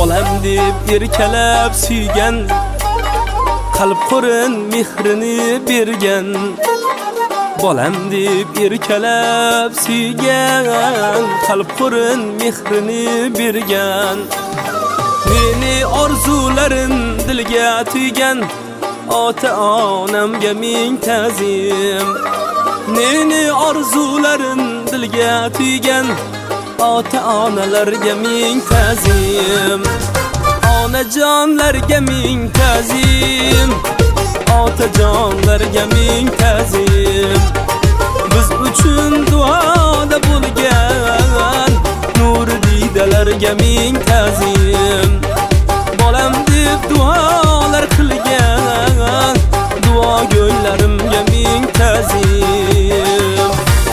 bolam deb erkalab suygan, qalb qo'rin mehrini bergan. Bolam deb erkalab suygan, qalb qo'rin mehrini bergan. Meni orzularim dilga tuygan, ota-onamga ming ta'zim. Meni orzularim dilga tuygan, ota-onalarga ming ta'zim. Onajonlarga ming ta'zim, otajonlarga ming ta'zim. Biz uchun duoda bo'lgan nuri didalarga ming ta'zim. Bolam deb duolar qilgan duogo'ylarimga ming ta'zim.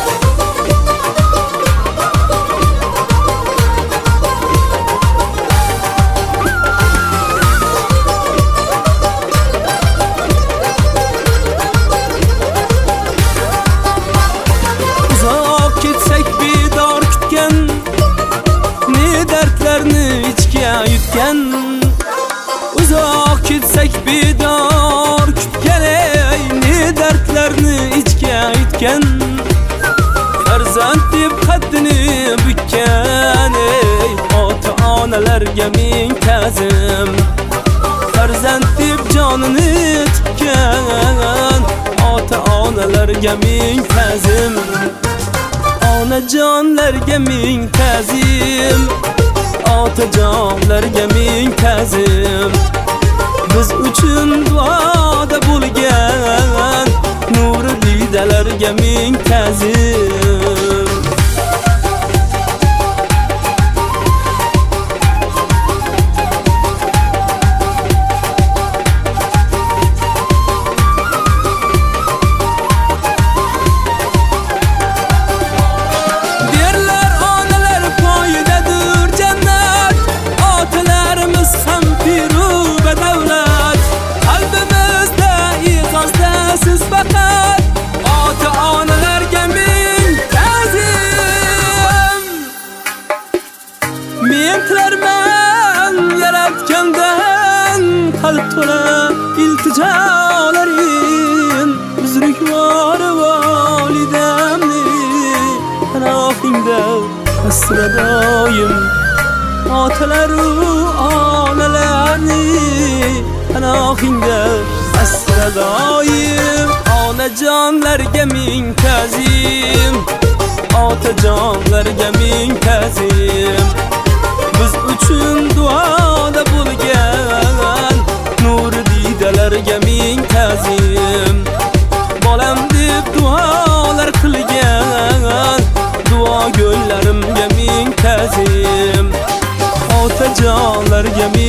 Uzoq ketsak bedor kutgan, ey ne dardlarni ichga yutgan. Farzand deb qaddini bukkan, ey ota-onalarga ming ta'zim. Farzand deb jonini tikkan, ota-onalarga ming ta'zim. Onajonlarga ming ta'zim, otajonlarga ming ta'zim. Biz uchun duoda bo'lgan nuri didalarga ming ta'zim. Men tilarman yaratgandan qalb to'la iltijolarim. Buzrukvor volidamni panohingda asradoyim. Otalaru onalarni panohingda asradoyim. Onajonlarga ming ta'zim, otajonlarga ming ta'zim. Biz uchun duoda bo'lgan nuri didalarga ming ta'zim. Bolam deb duolar qilgan duogo'ylarimga ming ta'zim. Otajonlarga ming